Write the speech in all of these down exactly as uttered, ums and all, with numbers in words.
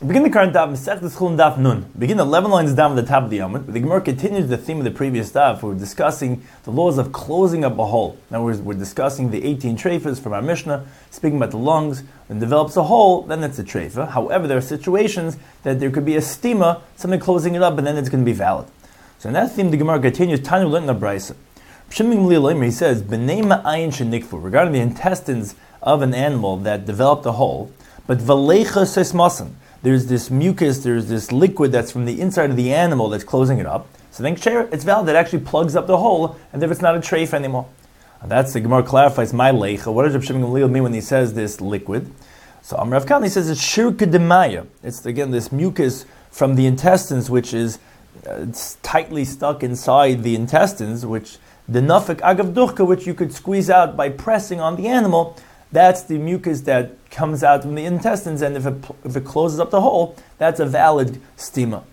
Begin the current daf, Masechtas Chulin daf Nun. Begin eleven lines down at the top of the Amud. The Gemara continues the theme of the previous daf. We're discussing the laws of closing up a hole. Now we're, we're discussing the eighteen treifas from our Mishnah, speaking about the lungs. When it develops a hole, then it's a treifa. However, there are situations that there could be a stima, something closing it up, and then it's going to be valid. So in that theme, the Gemara continues, Tanu learned in the Brisa. He says, B'nei ma'ayin shenikfu, regarding the intestines of an animal that developed a hole, but v'leicha sesmasan, there's this mucus, there's this liquid that's from the inside of the animal that's closing it up. So then it's valid, it actually plugs up the hole, and then it's not a treif anymore. And that's the Gemara clarifies, my leicha. What does Reb Shimon Gamliel mean when he says this liquid? So Amar Rav Kahana, he says it's shirka demaya. It's again this mucus from the intestines, which is uh, it's tightly stuck inside the intestines, which the nafik agav duchka, which you could squeeze out by pressing on the animal. That's the mucus that comes out from the intestines, and if it, if it closes up the hole, that's a valid stima.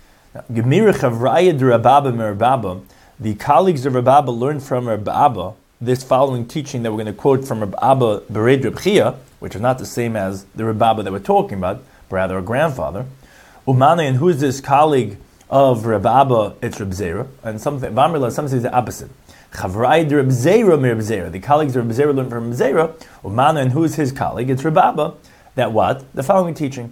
The colleagues of Reb Abba learned from Reb Abba this following teaching that we're going to quote from Reb Abba Bered Reb Chia, which is not the same as the Reb Abba that we're talking about, but rather a grandfather. Umana, and who is this colleague of Reb Abba? It's Reb Zera, and some Vamrila, some say the opposite. Chavrai de Reb Zera mi Reb Zera. The colleagues of Reb Zera learned from Reb Zera. Umana, and who is his colleague? It's Reb Abba. That what? The following teaching.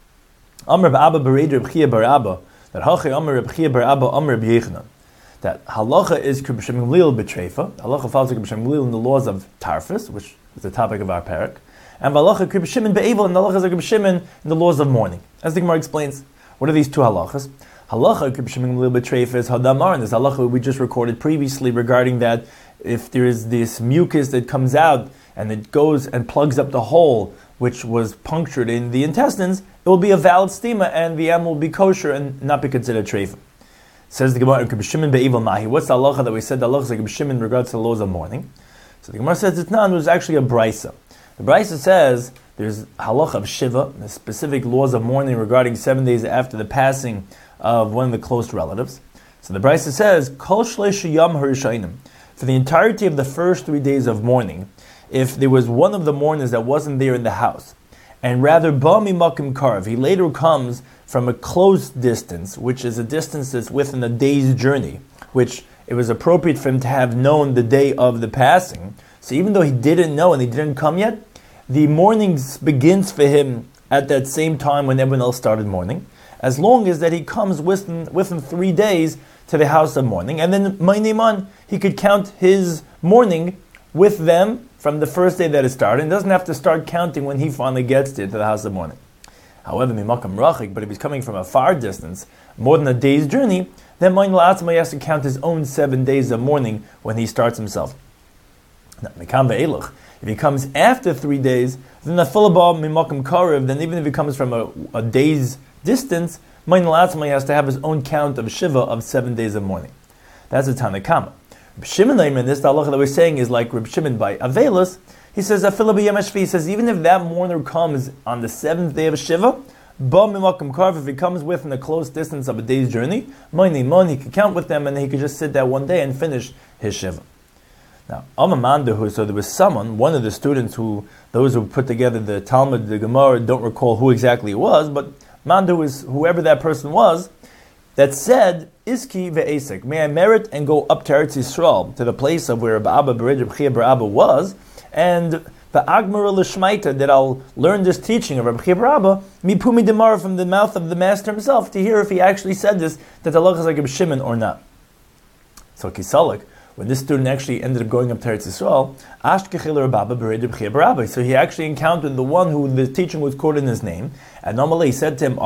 Amr Reb Abba Bered Reb Chia bar Abba. That Hachi Amr Reb Chia bar Abba Amr Reb Yechanan. That halacha is Reb Shimon Gamliel betreifa. Halacha follows Reb Shimon Gamliel in the laws of Tarfus, which is the topic of our parak. And halacha Reb Shimon be'evel, and halacha is Reb Shimon in the laws of mourning. As the Gemara explains, what are these two halachas? Halacha Reb Shimon Gamliel betreifa is hadamar, and this halacha we just recorded previously regarding that if there is this mucus that comes out and it goes and plugs up the hole which was punctured in the intestines, it will be a valid stima and the animal will be kosher and not be considered treifa. Says the Gemara, Reb Shimon be'evel mahi. What's the halacha that we said? The halacha is like Reb Shimon in regards to the laws of mourning. So the Gemara says it's not. It was actually a brisa. The brisa says there's halacha of shiva, the specific laws of mourning regarding seven days after the passing of one of the close relatives. So the brisa says kol shleish yom harishainim, for the entirety of the first three days of mourning, if there was one of the mourners that wasn't there in the house, and rather ba mimakim karv, he later comes from a close distance, which is a distance that's within a day's journey, which it was appropriate for him to have known the day of the passing. So even though he didn't know and he didn't come yet, the mourning begins for him at that same time when everyone else started mourning, as long as that he comes within, within three days to the house of mourning, and then Mayneman, he could count his mourning with them from the first day that it started, and doesn't have to start counting when he finally gets there to the house of mourning. However, Mimakam Rachik, but if he's coming from a far distance, more than a day's journey, then Mayin La'atzma has to count his own seven days of mourning when he starts himself. Now, Mikam Ve'eluch, if he comes after three days, then the Philabah Mimakam Karev, then even if he comes from a, a day's distance, Mayin La'atzma has to have his own count of Shiva of seven days of mourning. That's a Tanakama. Reb Shimon, this the halacha that we're saying is like Reb Shimon by Avelis. He says, he says, even if that mourner comes on the seventh day of Shiva, if he comes within a close distance of a day's journey, he could count with them and he could just sit there one day and finish his Shiva. Now, Amamandahu, so there was someone, one of the students who, those who put together the Talmud, the Gemara, don't recall who exactly it was, but Mandu is whoever that person was, that said, Iski ve'esek, may I merit and go up to Eretz Yisrael, to the place of where Reb Abba Bered Reb Chia bar Abba was, and the Agmara L'Shmaita, that I'll learn this teaching of Reb Chia bar Abba, mipumi demar, from the mouth of the master himself, to hear if he actually said this, that the halacha is like Reb Shimon or not. So Kisalik, when this student actually ended up going up to Eretz Yisrael, Ashkechil Reb Abba Bered Reb Chia bar Abba, so he actually encountered the one who the teaching was quoted in his name, and normally he said to him,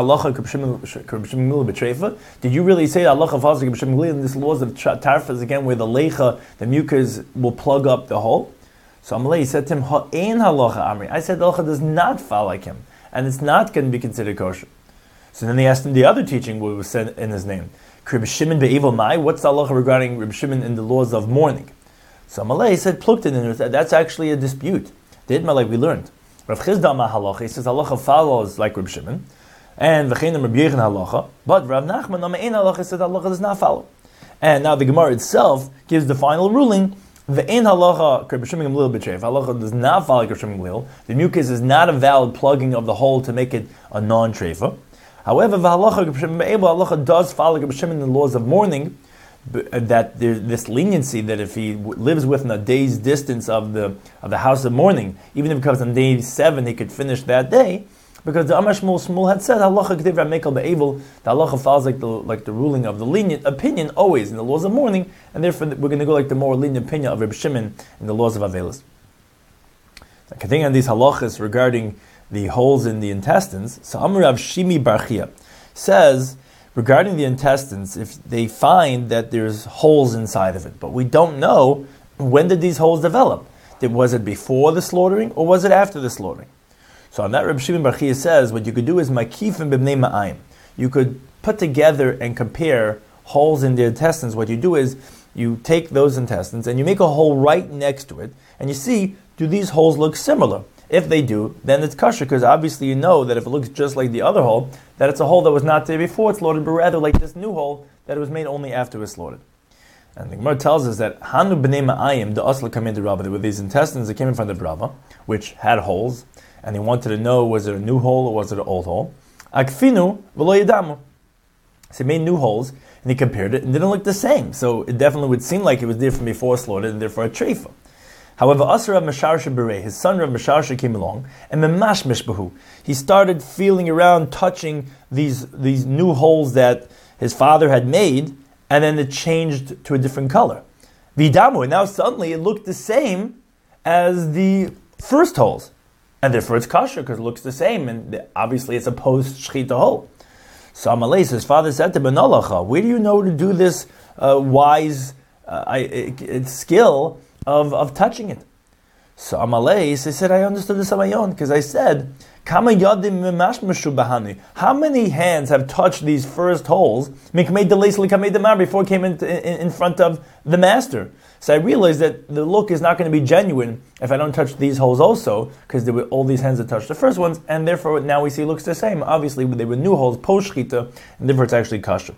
did you really say Allah in this laws of Tarfas again, where the lecha, the mucus, will plug up the hole? So Amalei, he said to him, Ha'ein halacha amri. I said the halacha does not fall like him, and it's not going to be considered kosher. So then they asked him the other teaching what was said in his name. Reb Shimon be'evel mai. What's the halacha regarding Reb Shimon in the laws of mourning? So Amalei said, Pluktin, and that's actually a dispute. Did like we learned. Rav Chizda ma halacha, he says halacha follows like Reb Shimon, and v'chein Reb Yechon halacha, but Rav Nachman ma ein halacha says halacha does not follow. And now the Gemara itself gives the final ruling The ein halacha Rabbi Shimon Gamliel b'treif. Halacha does not follow Rabbi Shimon Gamliel. The mucus is not a valid plugging of the hole to make it a non-treifa. However, the halacha Rabbi Shimon Be'el, halacha does follow Rabbi Shimon in the laws of mourning, that there's this leniency that if he w- lives within a day's distance of the of the house of mourning, even if it comes on day seven, he could finish that day. Because the Amar Shmuel Shmuel had said, halacha k'tiv Ramekal be'evil, the halacha follows like the like the ruling of the lenient opinion always in the laws of mourning, and therefore we're going to go like the more lenient opinion of Rabbi Shimon in the laws of Avelis. So continuing on these halachas regarding the holes in the intestines, so Amar Rav Shimi Bar Chia says regarding the intestines, if they find that there's holes inside of it, but we don't know when did these holes develop. Was it before the slaughtering or was it after the slaughtering? So on that, Reb Shimon Bar Chia says, what you could do is makifim b'bnei ma'ayim. You could put together and compare holes in the intestines. What you do is you take those intestines and you make a hole right next to it, and you see, do these holes look similar? If they do, then it's kosher, because obviously you know that if it looks just like the other hole, that it's a hole that was not there before it's slaughtered, but rather like this new hole that it was made only after it was slaughtered. And the Gemara tells us that Hanu b'nei ma'ayim, the asla came into Rava, there were these intestines that came in front of Rava, which had holes, and he wanted to know, was it a new hole or was it an old hole? Akfinu v'lo yadamu. So he made new holes, and he compared it, and it didn't look the same. So it definitely would seem like it was there from before slaughtered, and therefore a treifa. However, Asar Rav Mesharsha Berei, his son Rav Mesharsha came along, and Memash Mishbahu. He started feeling around, touching these, these new holes that his father had made, and then it changed to a different color. Vidamu, and now suddenly it looked the same as the first holes. And therefore it's kosher because it looks the same, and obviously it's a post-shchita hole. So Amalei, his father said to Benalacha, where do you know to do this uh, wise uh, I, it, it skill of, of touching it? So Amalei said, I understood this on my own, because I said, how many hands have touched these first holes before it came in, in, in front of the master? So I realized that the look is not going to be genuine if I don't touch these holes also, because there were all these hands that touched the first ones, and therefore now we see it looks the same. Obviously, they were new holes, post-shchita, and therefore it's actually kosher.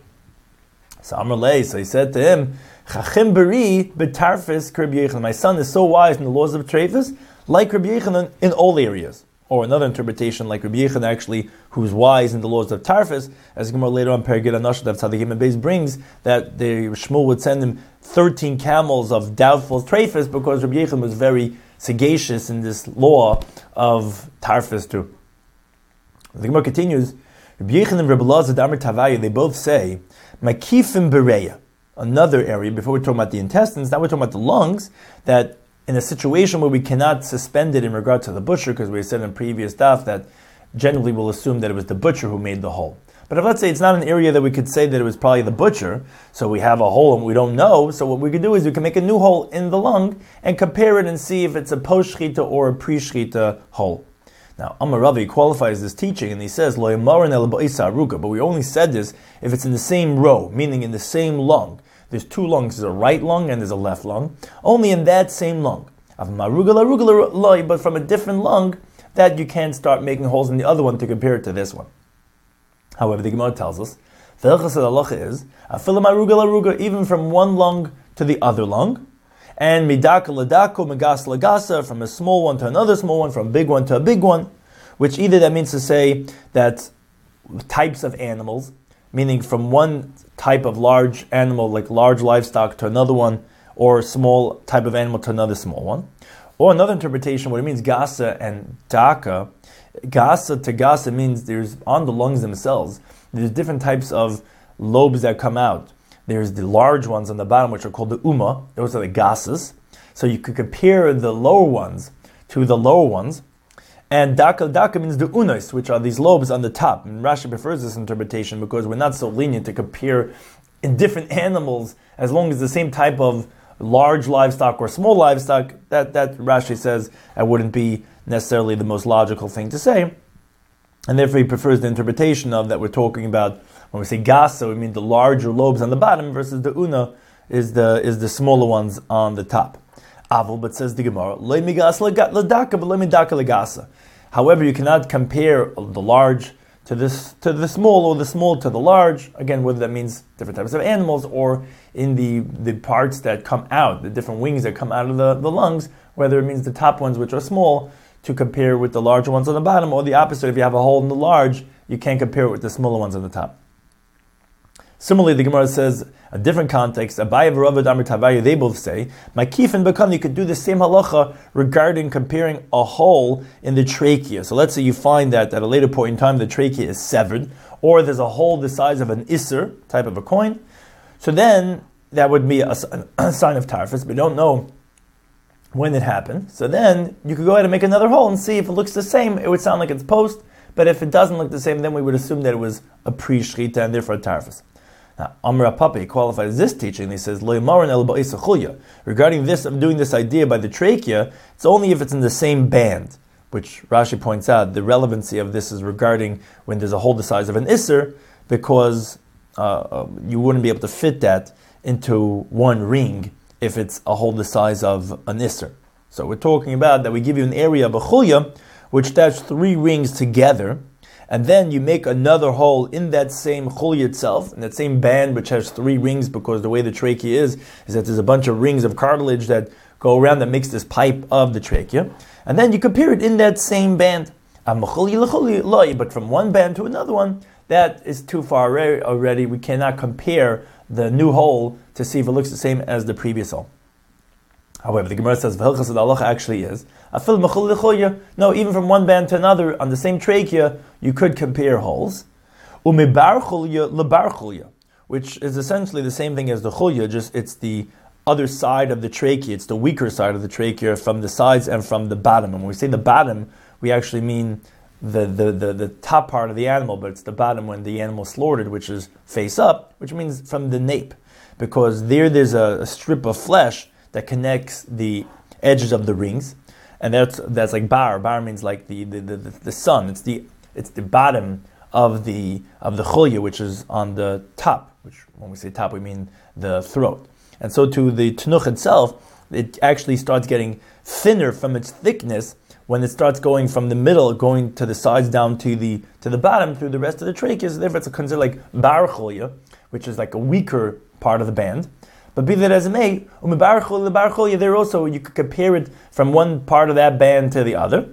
So Amar Lei, so he said to him, Chachim beri betarfis Rabbi Yechanan. My son is so wise in the laws of treifas, like Rabbi Yechanan in all areas. Or another interpretation, like Rabbi Yechanan actually, who's wise in the laws of tarfis, as Gemara later on, Perigid Anashadav Tzadikim and Beis brings, that the Shmuel would send him thirteen camels of doubtful treifas, because Rabbi Yechanan was very sagacious in this law of tarfis too. The Gemara continues, Rabbi Yechanan and Rabbi Elazar Damar Tavaya, they both say, Makifim Bereya, another area, before we're talking about the intestines, now we're talking about the lungs, that in a situation where we cannot suspend it in regard to the butcher, because we said in previous daf that generally we'll assume that it was the butcher who made the hole. But if let's say it's not an area that we could say that it was probably the butcher, so we have a hole and we don't know, so what we can do is we can make a new hole in the lung and compare it and see if it's a post-shchita or a pre-shchita hole. Now, Amar Ravi qualifies this teaching and he says, Lo yamarin el ba'isa aruka, but we only said this if it's in the same row, meaning in the same lung. There's two lungs, there's a right lung and there's a left lung. Only in that same lung. But from a different lung, that you can't start making holes in the other one to compare it to this one. However, the Gemara tells us, the halacha is, even from one lung to the other lung, and midaka ladako, megas lagasa, from a small one to another small one, from a big one to a big one, which either that means to say that types of animals, meaning from one type of large animal, like large livestock, to another one, or small type of animal to another small one. Or another interpretation, what it means, gasa and daka, gasa to gasa means there's, on the lungs themselves, there's different types of lobes that come out. There's the large ones on the bottom, which are called the uma, those are the gasas. So you could compare the lower ones to the lower ones. And daka daka means the unos, which are these lobes on the top. And Rashi prefers this interpretation because we're not so lenient to compare in different animals as long as the same type of large livestock or small livestock. That, that Rashi says it wouldn't be necessarily the most logical thing to say. And therefore he prefers the interpretation of that we're talking about when we say gasa, we mean the larger lobes on the bottom versus the una is the is the smaller ones on the top. Avol, but says the Gemara, lo migas ladaka, but lo midaka legasa. However, you cannot compare the large to this to the small, or the small to the large. Again, whether that means different types of animals, or in the, the parts that come out, the different wings that come out of the, the lungs, whether it means the top ones, which are small, to compare with the larger ones on the bottom, or the opposite. If you have a hole in the large, you can't compare it with the smaller ones on the top. Similarly, the Gemara says, a different context, Abaye v'Ravad Amar Tavayu, they both say, Makif and Bakan, you could do the same halacha regarding comparing a hole in the trachea. So let's say you find that at a later point in time the trachea is severed, or there's a hole the size of an isser, type of a coin. So then that would be a, a sign of tarfus, but you don't know when it happened. So then you could go ahead and make another hole and see if it looks the same. It would sound like it's post, but if it doesn't look the same, then we would assume that it was a pre-shchita and therefore a tarfus. Now, Amr Papi qualifies this teaching. He says, regarding this, I'm doing this idea by the trachea, it's only if it's in the same band, which Rashi points out, the relevancy of this is regarding when there's a hole the size of an isser, because uh, you wouldn't be able to fit that into one ring if it's a hole the size of an isser. So we're talking about that we give you an area of a chulya, which attach three rings together, and then you make another hole in that same chulya itself, in that same band which has three rings, because the way the trachea is, is that there's a bunch of rings of cartilage that go around that makes this pipe of the trachea, and then you compare it in that same band. But from one band to another one, that is too far already. We cannot compare the new hole to see if it looks the same as the previous hole. However, the Gemara says, V'hilchas the halacha actually is, no, even from one band to another, on the same trachea, you could compare holes. Umibar chulya lebar chulya, which is essentially the same thing as the chulya, just it's the other side of the trachea, it's the weaker side of the trachea from the sides and from the bottom. And when we say the bottom, we actually mean the, the, the, the top part of the animal, but it's the bottom when the animal is slaughtered, which is face up, which means from the nape. Because there there's a, a strip of flesh that connects the edges of the rings, and that's that's like bar. Bar means like the the, the, the sun. It's the it's the bottom of the of the chulya, which is on the top. Which when we say top, we mean the throat. And so to the tenuch itself, it actually starts getting thinner from its thickness when it starts going from the middle, going to the sides down to the to the bottom through the rest of the trachea. So therefore, it's considered like bar chulya, which is like a weaker part of the band. But be that as it may, there also you could compare it from one part of that band to the other.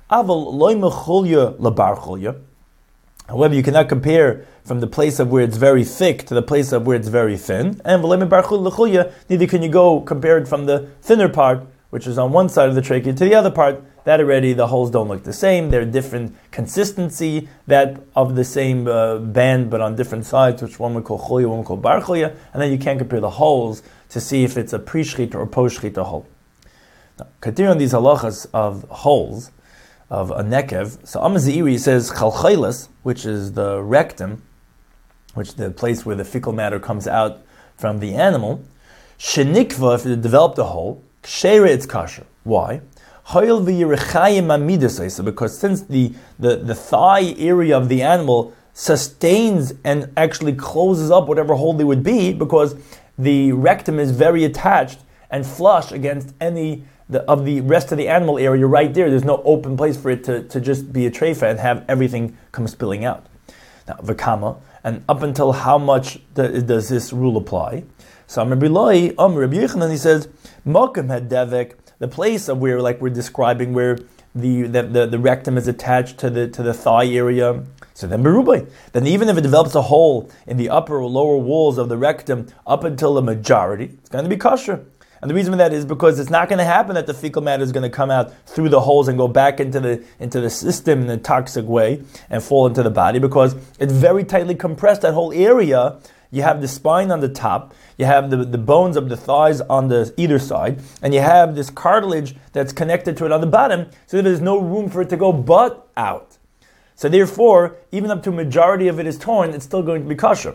However, you cannot compare from the place of where it's very thick to the place of where it's very thin. And neither can you go compare it from the thinner part, which is on one side of the trachea, to the other part. That already, the holes don't look the same. They're different consistency, that of the same uh, band, but on different sides, which one we call chulya, one we call bar chulya, and then you can't compare the holes to see if it's a pre-shchita or post-shchita hole. Now, continuing on these halachas of holes, of a nekev, so Amaziri says chalchailas, which is the rectum, which is the place where the fecal matter comes out from the animal, shenikva, if it developed a hole, kshera, it's kosher. Why? Because since the, the, the thigh area of the animal sustains and actually closes up whatever hole there would be, because the rectum is very attached and flush against any the, of the rest of the animal area right there. There's no open place for it to, to just be a treifa and have everything come spilling out. Now, v'kama, and up until how much does, does this rule apply? So Rabbi Loi, um, Rabbi Yochanan, he says, Mokem had devek, the place of where, like we're describing, where the, the, the, the rectum is attached to the to the thigh area. So then berubay. Then even if it develops a hole in the upper or lower walls of the rectum up until the majority, it's going to be kosher. And the reason for that is because it's not going to happen that the fecal matter is going to come out through the holes and go back into the into the system in a toxic way and fall into the body, because it's very tightly compressed, that whole area. You have the spine on the top, you have the, the bones of the thighs on the either side, and you have this cartilage that's connected to it on the bottom, so there's no room for it to go but out. So therefore, even up to a majority of it is torn, it's still going to be kosher.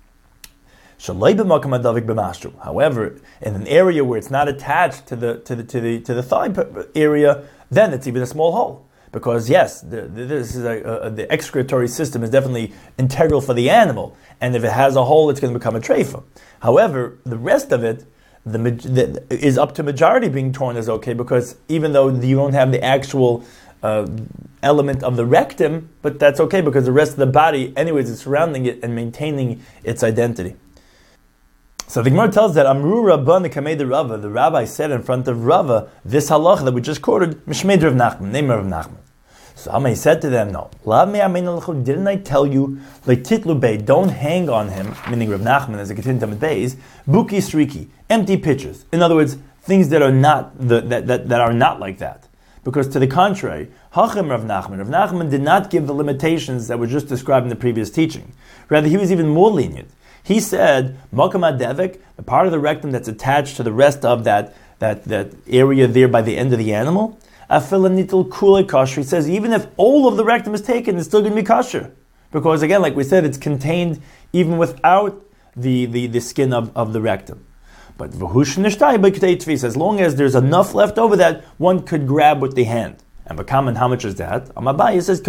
However, in an area where it's not attached to the to the to the to the thigh area, then it's even a small hole. Because yes, the, the, this is a, a, the excretory system is definitely integral for the animal, and if it has a hole, it's going to become a treifa. However, the rest of it the, the, is up to majority being torn is okay, because even though you don't have the actual uh, element of the rectum, but that's okay because the rest of the body, anyways, is surrounding it and maintaining its identity. So the Gemara tells that Amru Rabban Kamei Rava, the rabbi said in front of Rava, this halacha that we just quoted, Mishmei Rav Nachman, name of Rav Nachman. So Amai said to them, no, didn't I tell you, like Titlu Bey, don't hang on him, meaning Rav Nachman as a continued Tamid Beis, Buki Sriki, empty pitchers. In other words, things that are not the, that, that, that are not like that. Because to the contrary, Hachem Rav Nachman, Rav Nachman did not give the limitations that were just described in the previous teaching. Rather, he was even more lenient. He said, Makam Adevik, the part of the rectum that's attached to the rest of that, that, that area there by the end of the animal, Afilanitul Kule Kasher. He says, even if all of the rectum is taken, it's still going to be kosher. Because again, like we said, it's contained even without the, the, the skin of, of the rectum. But as long as there's enough left over that one could grab with the hand. And Bakaman, how much is that? Amabai says,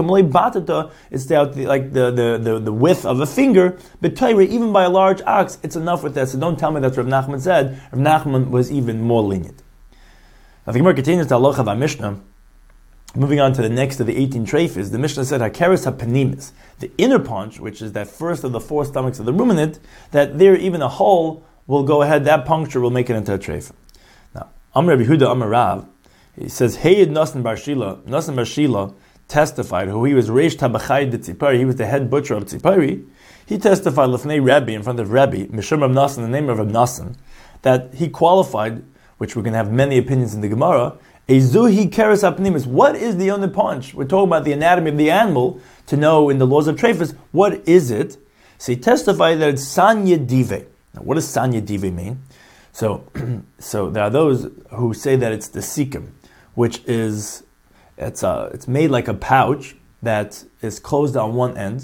it's the, like the, the, the, the width of a finger, but even by a large ox, it's enough with that. So don't tell me that's what Rav Nachman said. Rav Nachman was even more lenient. Now the Gemara continues to Halacha of Mishnah. Moving on to the next of the eighteen treifas, the Mishnah said, Hakeres HaPanimis, the inner paunch, which is that first of the four stomachs of the ruminant, that there even a hole will go ahead, that puncture will make it into a treifa. Now, Amr Rabbi Yehuda Amar Rav, he says, Hey Nasan Bar Shila, Nasan Bar Shila testified, who he was Reish Tabachai de Tzipari, he was the head butcher of Tzipari, he testified Lefnei Rabbi, in front of Rabbi, Mishum Rav Nasan, the name of Rav Nasan, that he qualified, which we're going to have many opinions in the Gemara, Ezuhi Keres HaPanimis. What is the only punch? We're talking about the anatomy of the animal to know in the laws of treifas, what is it? So he testified that it's Sanya Dive. Now, what does Sanya Dive mean? So, so there are those who say that it's the sikkim, which is it's a, it's made like a pouch that is closed on one end,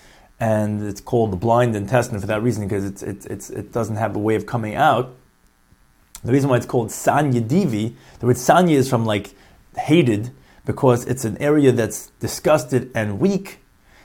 and it's called the blind intestine for that reason, because it's, it's, it's, it doesn't have a way of coming out. The reason why it's called Sanya Divi, the word Sanya is from like hated, because it's an area that's disgusted and weak,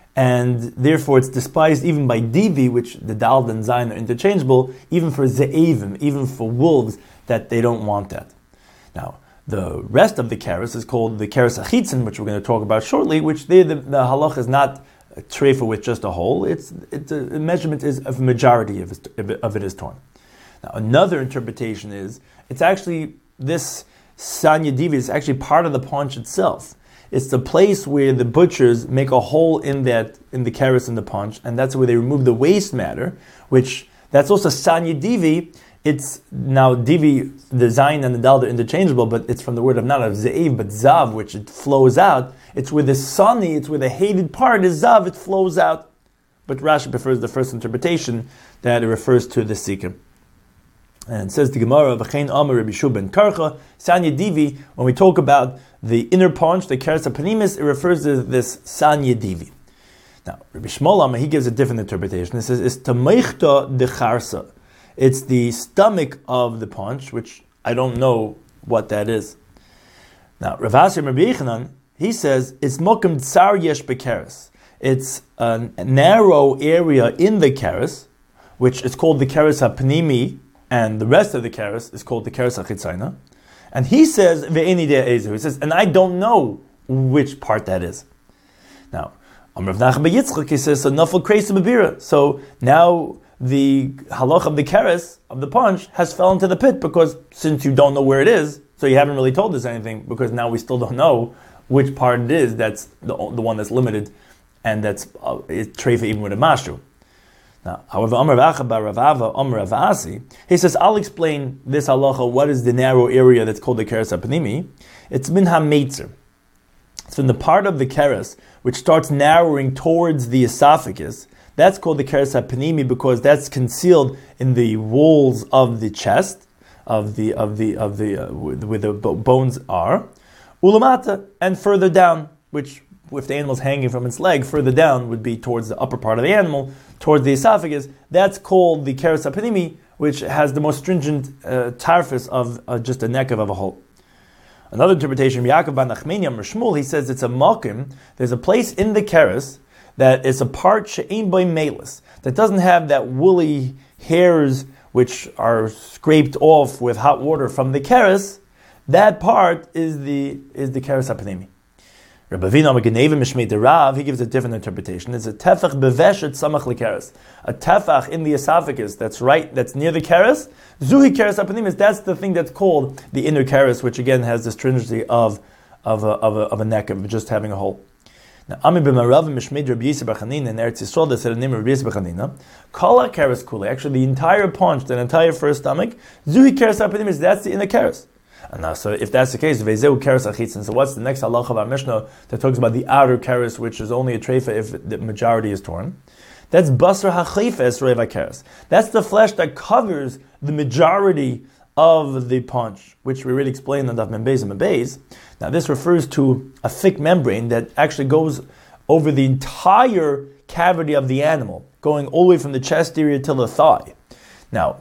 and therefore it's despised even by Divi, which the Dal and Zayin are interchangeable, even for Ze'evim, even for wolves, that they don't want that. Now, the rest of the keres is called the keres achitzin, which we're going to talk about shortly, which there the, the halach is not a treifa with just a hole, it's, it's a, the measurement is of majority of it, of it is torn. Now, another interpretation is, it's actually, this Sanya Divi is actually part of the paunch itself. It's the place where the butchers make a hole in that, in the keres in the paunch, and that's where they remove the waste matter, which, that's also Sanya Divi. It's, now Divi, the Zayin and the Dal are interchangeable, but it's from the word of not of Ze'ev, but Zav, which it flows out. It's where the Sani, it's where the hated part is Zav, it flows out. But Rashi prefers the first interpretation, that it refers to the Sikkim. And it says the Gemara, V'chein Amar Rabbi Shua ben Karcha, Sanya Divi, when we talk about the inner paunch, the Keres HaPanimis, it refers to this Sanya Divi. Now, Rabbi Shmuel Amar, he gives a different interpretation. It says, it's Tameichta de Charsa. It's the stomach of the paunch, which I don't know what that is. Now, Rav Asir Rabbi Yechanan, he says, it's Mokum Tsar Yesh Bekeres. It's a narrow area in the keres, which is called the Keres HaPanimi, and the rest of the keres is called the keres hachitzayna. And he says, Ve'eni de'ezu. He says, and I don't know which part that is. Now, Amr Rav Nachman ben Yitzchak, he says, so nafal kreis b'bira. So now the halach of the keres, of the punch, has fell into the pit, because since you don't know where it is, so you haven't really told us anything, because now we still don't know which part it is that's the, the one that's limited, and that's uh, treifa even with a mashu. Now, however, Amar Rav Acha bar Rav Ava, Amar Rav Asi, he says, I'll explain this halacha, what is the narrow area that's called the keres hapanimi. It's min ha-meitzer. It's from the part of the keres which starts narrowing towards the esophagus. That's called the keres hapanimi, because that's concealed in the walls of the chest, of the of the of the uh, where the bones are. Ulamata, and further down, which, if the animal's hanging from its leg, further down would be towards the upper part of the animal, towards the esophagus. That's called the keres hapanimi, which has the most stringent uh, tarfus of uh, just a neck of a hole. Another interpretation, Yaakov bar Nachmani Amar Shmuel, he says it's a makim. There's a place in the keres that is a part she'ein by melis, that doesn't have that woolly hairs which are scraped off with hot water from the keres. That part is the is the keres hapanimi. Rabbi Avinu Geneva Mishmei Rav, he gives a different interpretation. It's a tefach beveshet samach lekeres. A tefach in the esophagus that's right, that's near the keres. Zuhi keres apanimis. That's the thing that's called the inner keres, which again has the stringency of of a, of a, of a neck of just having a hole. Now, Ami b'marav Mishmei Rabbi Yisrael bar Chanina in Eretz Yisrael, they said the name of Rabbi Yisrael bar Chanina. Kol keres kule. Actually, the entire paunch, the entire first stomach. Zuhi keres apanimis. That's the inner keres. And now, so if that's the case, Vezeu keres achitzin. So what's the next halacha of our Mishnah that talks about the outer keres, which is only a treifa if the majority is torn? That's basar hachifes reva keres. That's the flesh that covers the majority of the paunch, which we already explained on Daf Mem Beis and Mem Beis. Now this refers to a thick membrane that actually goes over the entire cavity of the animal, going all the way from the chest area till the thigh. Now,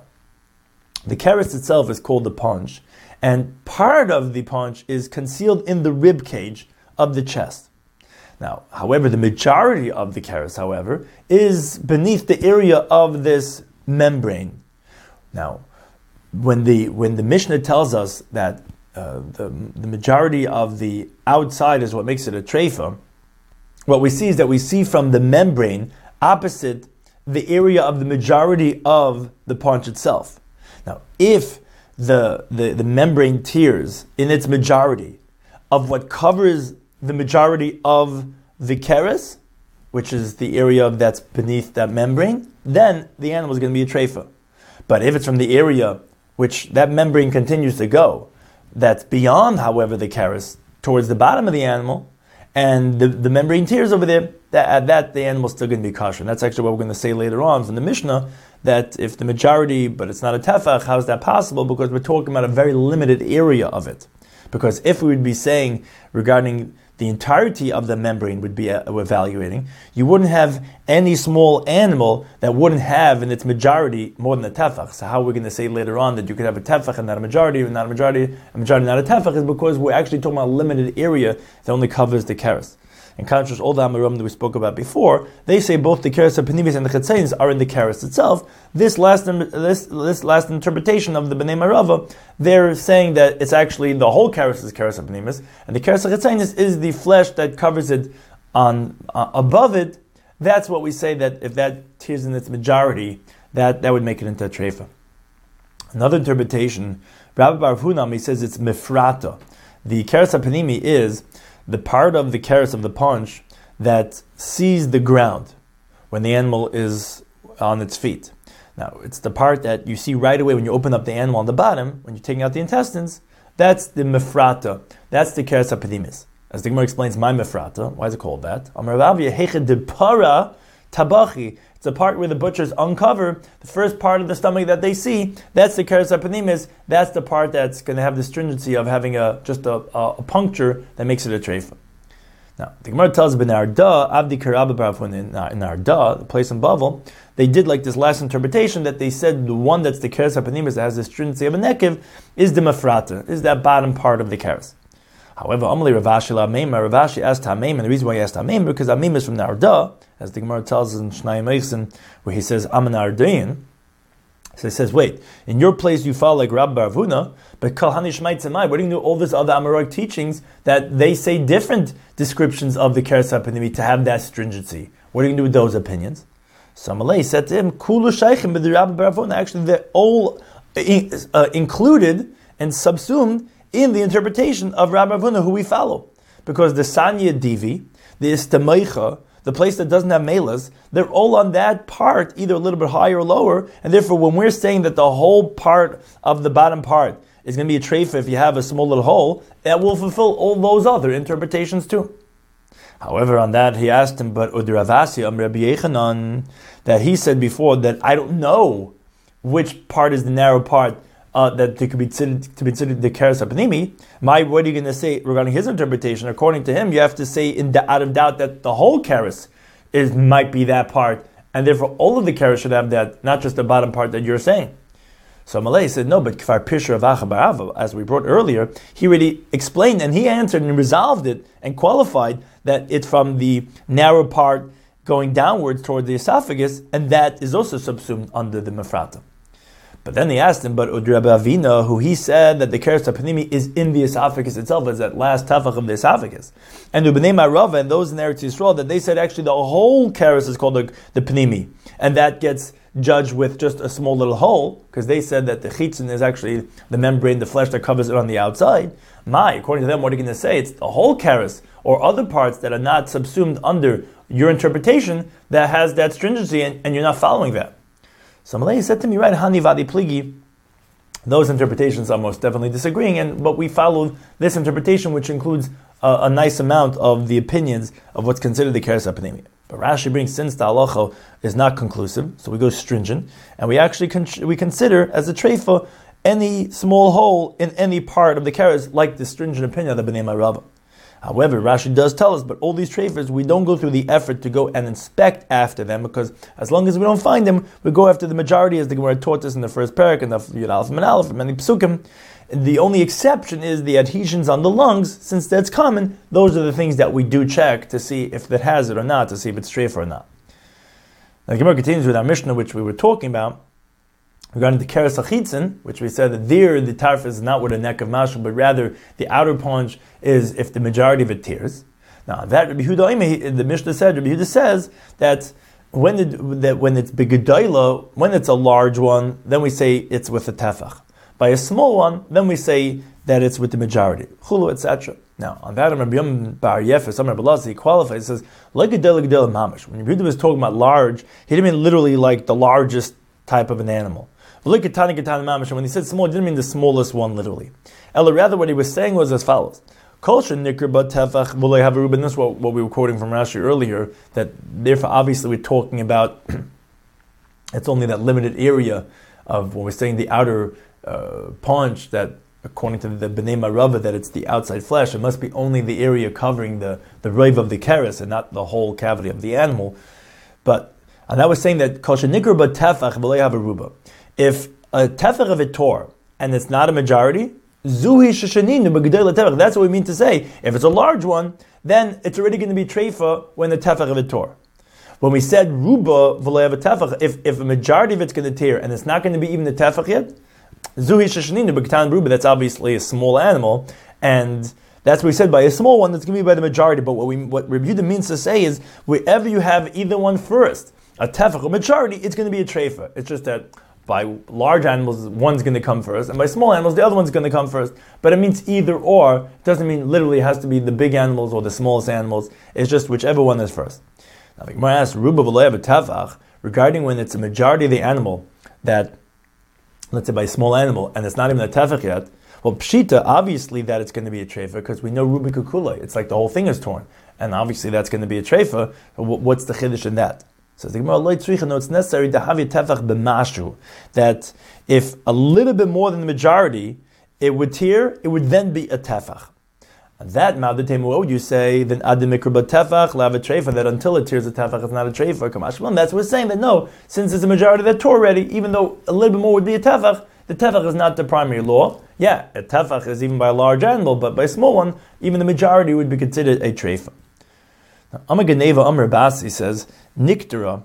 the keres itself is called the paunch. And part of the paunch is concealed in the rib cage of the chest. Now, however, the majority of the keres, however, is beneath the area of this membrane. Now, when the when the Mishnah tells us that uh, the, the majority of the outside is what makes it a treifa, what we see is that we see from the membrane opposite the area of the majority of the paunch itself. Now, if The, the, the membrane tears in its majority of what covers the majority of the keres, which is the area of that's beneath that membrane, then the animal is going to be a treifa. But if it's from the area which that membrane continues to go, that's beyond, however, the keres, towards the bottom of the animal, and the, the membrane tears over there, that, at that the animal's still going to be kosher. And that's actually what we're going to say later on from the Mishnah, that if the majority, but it's not a tefach, how is that possible? Because we're talking about a very limited area of it. Because if we would be saying regarding the entirety of the membrane would be uh, evaluating, you wouldn't have any small animal that wouldn't have in its majority more than a tefach. So how are we going to say later on that you could have a tefach and not a majority, and not a majority, a majority not a tefach, is because we're actually talking about a limited area that only covers the keres. In contrast, all the Amorim that we spoke about before, they say both the keres apanimis and the chetzenis are in the keres itself. This last this this last interpretation of the Bnei Marava, they're saying that it's actually the whole keres is keres apanimis, and the keres chetzenis is the flesh that covers it on uh, above it. That's what we say that if that tears in its majority, that, that would make it into a treifa. Another interpretation, Rabbi Bar Hunam, he says it's mifrata. The keres apanimi is the part of the keres of the paunch that sees the ground when the animal is on its feet. Now, it's the part that you see right away when you open up the animal on the bottom, when you're taking out the intestines. That's the mefrata. That's the keres apanimis. As the Gemara explains, my mefrata, why is it called that? Amar Rav Avia, heche de para tabachi. It's the part where the butchers uncover the first part of the stomach that they see. That's the keres apanimis. That's the part that's going to have the stringency of having a just a, a, a puncture that makes it a treifa. Now, the Gemara tells us in Arda, Abdi Karabba Baravun in Arda, the place in Bavel, they did like this last interpretation that they said the one that's the keres apanimis that has the stringency of a nekev is the mefrata, is that bottom part of the keres. However, Amli Ravashi la Meima, Ravashi asked Hameim, and the reason why he asked Hameim because Hameim is from Narda, as the Gemara tells us in Shnai Meichen, where he says I'm an Ardain. So he says, wait, in your place you follow like Rabbi Bar Avuna, but Kal Hani Shmait Tzemai, what do you do all these other Amoraic teachings that they say different descriptions of the keres apanimis to have that stringency? What are you going to do with those opinions? So Amalei said to him, Kulu Shaychim b'di Rabbi Bar Avuna. Actually, they're all uh, included and subsumed in the interpretation of Rabbi Avuna, who we follow. Because the Sanya Divi, the Istameicha, the place that doesn't have melas, they're all on that part, either a little bit higher or lower, and therefore when we're saying that the whole part of the bottom part is going to be a treifa if you have a small little hole, that will fulfill all those other interpretations too. However, on that he asked him, but Udravasi Am Rabbi Yechanan, that he said before that I don't know which part is the narrow part Uh, that they could be considered to be considered the keres apanimi. My, what are you going to say regarding his interpretation? According to him, you have to say in the, out of doubt that the whole keres is might be that part, and therefore all of the keres should have that, not just the bottom part that you're saying. So Malay said no, but kfar pisher avacha barava, as we brought earlier, he already explained and he answered and resolved it and qualified that it's from the narrow part going downwards toward the esophagus, and that is also subsumed under the mefrata. But then they asked him, but Rabbi Avina, who he said that the keres hapanimi is in the esophagus itself, is that last tafach of the esophagus. And Ubnei Marava and those in Eretz Yisrael, that they said actually the whole keres is called the, the panimi. And that gets judged with just a small little hole, because they said that the chitzin is actually the membrane, the flesh that covers it on the outside. My, according to them, what are you going to say? It's the whole keres, or other parts that are not subsumed under your interpretation, that has that stringency, and, and you're not following that. So Malay said to me, right, Hani Vadi Pligi, those interpretations are most definitely disagreeing, and but we follow this interpretation, which includes a, a nice amount of the opinions of what's considered the keres hapanimi. But Rashi brings, since the halacha is not conclusive, so we go stringent, and we actually con- we consider as a treifa any small hole in any part of the keres, like the stringent opinion of the Bnei Marava. However, Rashi does tell us, but all these treifas, we don't go through the effort to go and inspect after them, because as long as we don't find them, we go after the majority, as the Gemara taught us in the first parak, and the Yud Aleph and Aleph, and many psukim. The only exception is the adhesions on the lungs. Since that's common, those are the things that we do check to see if that has it or not, to see if it's treifa or not. Now, the Gemara continues with our Mishnah, which we were talking about, regarding the keres hachitzin, which we said that there the tarf is not with a neck of mashal, but rather the outer paunch is if the majority of it tears. Now that Rabbi Yehuda, the Mishnah said, Rabbi Yehuda says that when it, that when it's begedayla, when it's a large one, then we say it's with a tefach. By a small one, then we say that it's with the majority. Chulu, et cetera. Now on that, Rabbi Yom Bar Yefes, some Rabbi Lazar, he qualifies. He says like a gedel gedel mamish. When Rabbi Yehuda was talking about large, he didn't mean literally like the largest type of an animal. When he said small, he didn't mean the smallest one literally. Ella, rather what he was saying was as follows. This is what, what we were quoting from Rashi earlier, that therefore obviously we're talking about it's only that limited area of when we're saying the outer uh, paunch, that according to the Bnei Marava, that it's the outside flesh, it must be only the area covering the, the rave of the keres and not the whole cavity of the animal. But and that was saying that if a tefach of it tore and it's not a majority, zuhi sheshaninu, that's what we mean to say. If it's a large one, then it's already going to be treifa when the tefach of it tore. When we said ruba v'lo tefach, if if a majority of it's going to tear and it's not going to be even the tefach yet, zuhi sheshaninu b'katan ruba, that's obviously a small animal, and that's what we said by a small one. That's going to be by the majority. But what we what Rabbi Yehuda means to say is wherever you have either one first, a tefach or majority, it's going to be a treifa. It's just that by large animals, one's going to come first, and by small animals, the other one's going to come first. But it means either or. It doesn't mean literally it has to be the big animals or the smallest animals. It's just whichever one is first. Now, the Gemara asks, Ruba v'lo tefach, regarding when it's a majority of the animal that, let's say by a small animal, and it's not even a tefach yet, well, pshita, obviously that it's going to be a treifa, because we know Ruba kukula, it's like the whole thing is torn. And obviously that's going to be a treifa. What's the chiddush in that? So the Gemara, no, it's necessary to have a tefach b'mashu, that if a little bit more than the majority, it would tear, it would then be a tefach. And that, ma'adatemu, what would you say? Then adim mikra b'tefach, lav a treifa, that until it tears a tefach, it's not a treifa. Kamashmalan, that's what we're saying, that no, since it's a majority that tore already, even though a little bit more would be a tefach, the tefach is not the primary law. Yeah, a tefach is even by a large animal, but by a small one, even the majority would be considered a treifa. Amar Geneva Amar Basi says, Niktara,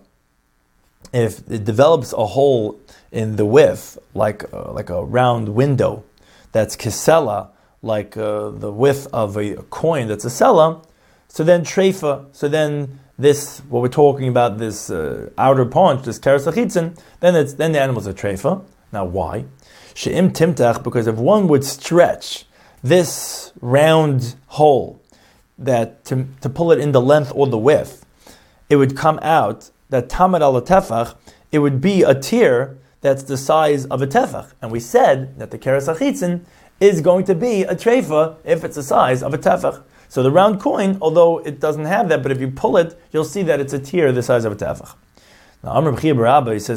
if it develops a hole in the width, like uh, like a round window, that's kisela, like uh, the width of a, a coin that's a sela, so then treifa, so then this, what we're talking about, this uh, outer paunch, this keres hachitzin, then it's then the animal's a treifa. Now why? She'im timtach, because if one would stretch this round hole, that to, to pull it in the length or the width, it would come out that tamad al tefach, it would be a tear that's the size of a tefach. And we said that the keres hachitzin is going to be a treifa if it's the size of a tefach. So the round coin, although it doesn't have that, but if you pull it, you'll see that it's a tear the size of a tefach. Now Amr B'chia Barabba, he says,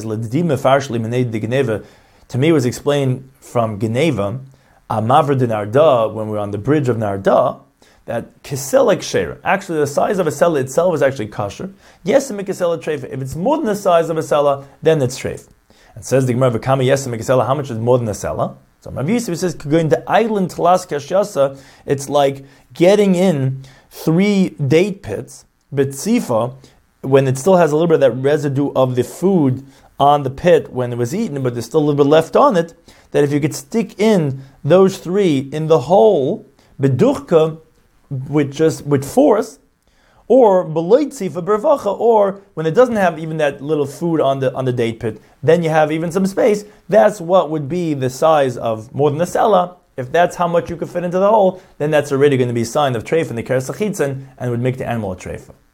to me it was explained from Geneva, Amavr de Narda, when we were on the bridge of Narda, that kiselek sheira, actually the size of a sela itself is actually kosher. Yes, a mikasela treifa. If it's more than the size of a sela, then it's treif. And says the Gemara, "V'kama yes a mikasela." How much is more than a sela? So Rav Yosef says, "Going to island tlas kashyasa." It's like getting in three date pits, betzifa, when it still has a little bit of that residue of the food on the pit when it was eaten, but there's still a little bit left on it, that if you could stick in those three in the hole, beduchka, with just with force, or beloitzi for bervacha, or when it doesn't have even that little food on the on the date pit, then you have even some space. That's what would be the size of more than a sela. If that's how much you could fit into the hole, then that's already going to be a sign of treif in the keres hachitzon and would make the animal a treifa.